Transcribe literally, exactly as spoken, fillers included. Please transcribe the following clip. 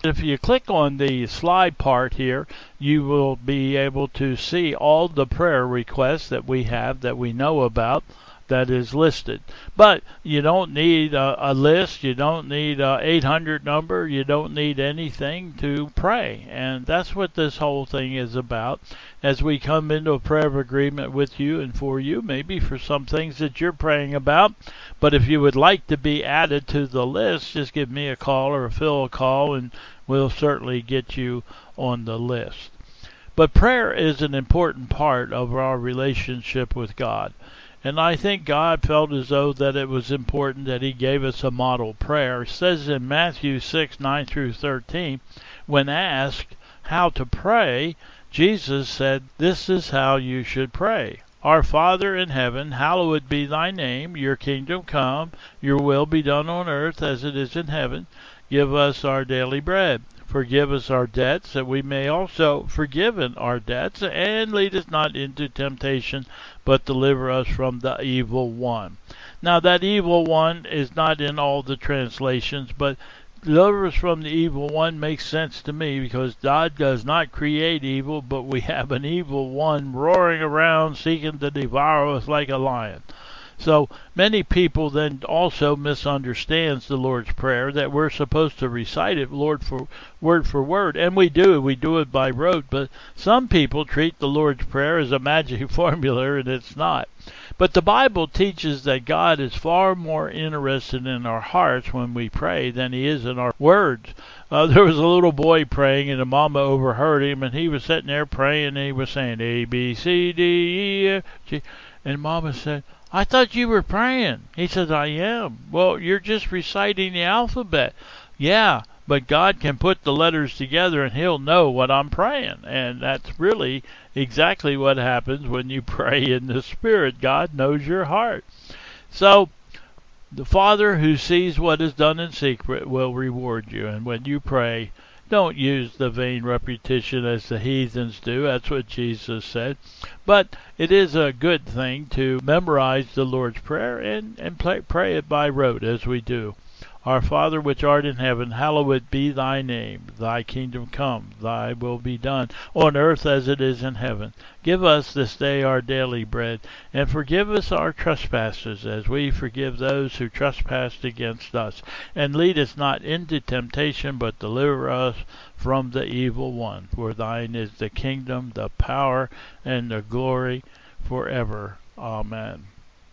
If you click on the slide part here, you will be able to see all the prayer requests that we have that we know about that is listed. But you don't need a, a list, you don't need a eight hundred number, you don't need anything to pray. And that's what this whole thing is about. As we come into a prayer of agreement with you and for you, maybe for some things that you're praying about. But if you would like to be added to the list, just give me a call or Phil a call and we'll certainly get you on the list. But prayer is an important part of our relationship with God. And I think God felt as though that it was important that he gave us a model prayer. It says in Matthew six, nine through thirteen, when asked how to pray, Jesus said, "This is how you should pray. Our Father in heaven, hallowed be thy name. Your kingdom come, your will be done on earth as it is in heaven. Give us our daily bread. Forgive us our debts, that we may also forgive our debts. And lead us not into temptation, but deliver us from the evil one." Now, that evil one is not in all the translations, but deliver us from the evil one makes sense to me, because God does not create evil, but we have an evil one roaring around seeking to devour us like a lion. So many people then also misunderstands the Lord's Prayer, that we're supposed to recite it Lord for word for word, and we do. We do it by rote, but some people treat the Lord's Prayer as a magic formula, and it's not. But the Bible teaches that God is far more interested in our hearts when we pray than he is in our words. Uh, there was a little boy praying, and the mama overheard him, and he was sitting there praying, and he was saying A, B, C, D, E, F, G. And mama said, "I thought you were praying." He said, "I am." "Well, you're just reciting the alphabet." "Yeah, but God can put the letters together and he'll know what I'm praying." And that's really exactly what happens when you pray in the Spirit. God knows your heart. So the Father who sees what is done in secret will reward you. And when you pray, don't use the vain repetition as the heathens do. That's what Jesus said. But it is a good thing to memorize the Lord's Prayer and, and play, pray it by rote as we do. Our Father which art in heaven, hallowed be thy name. Thy kingdom come, thy will be done, on earth as it is in heaven. Give us this day our daily bread, and forgive us our trespasses, as we forgive those who trespass against us. And lead us not into temptation, but deliver us from the evil one. For thine is the kingdom, the power, and the glory forever. Amen.